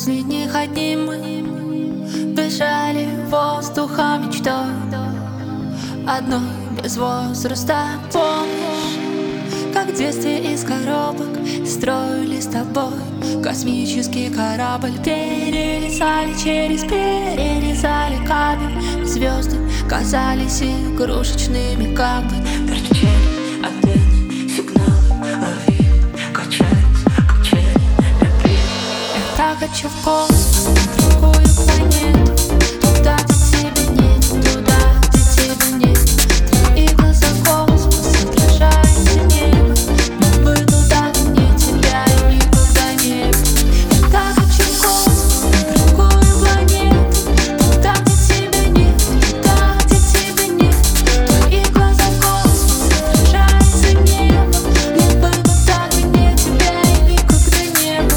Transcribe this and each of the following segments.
Последних одним мы дышали воздухом мечтой, одной без возраста. Помнишь, как в детстве из коробок строили с тобой космический корабль? Перелезали перерезали кабель. Звезды казались игрушечными, как бы торчали антенны, сигналы ловили, качались, любви. Я так хочу в космос, на другую планету, туда, где тебя нет, туда, где тебя нет. Твои глаза космос отражается небо, но бы туда, где тебя и никогда не было. Я так хочу в космос, на другую планету, туда, где тебя нет, туда, где тебя нет. Твои глаза космос отражается небо, мне бы туда, где тебя и никогда не было.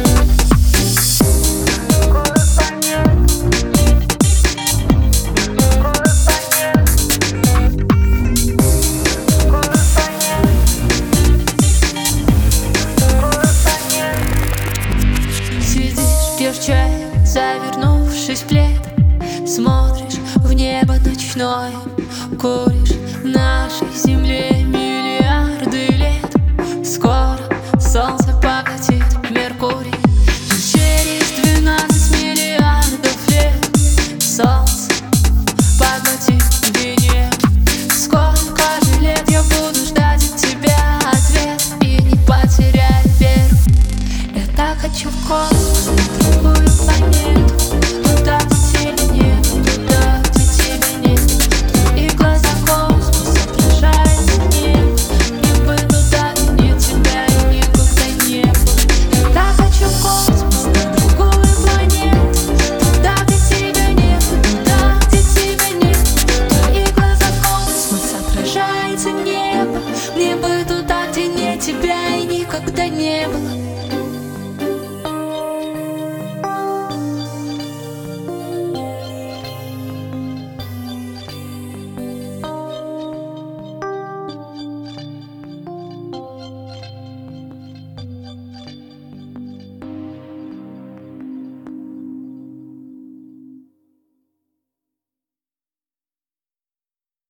Сидишь, пьешь чай, завернувшись в плед, смотришь в небо ночное, куришь нашей земле миллиарды лет. Скоро солнце покатит в Меркурий, и через 12 миллиардов лет солнце поглотит Венеру. Сколько же лет я буду ждать от тебя ответ и не потеряю веру. Я так хочу в космос, на другую планету, туда, где тебя нет, туда, где тебя нет. Твои глаза космос отражается небо, мне бы туда, где тебя и никогда не было. Я так хочу в космос, на другую планету, туда, где тебя нет, туда, где тебя нет. Твои глаза космос отражается небо, мне бы туда, где нет тебя и никогда не было.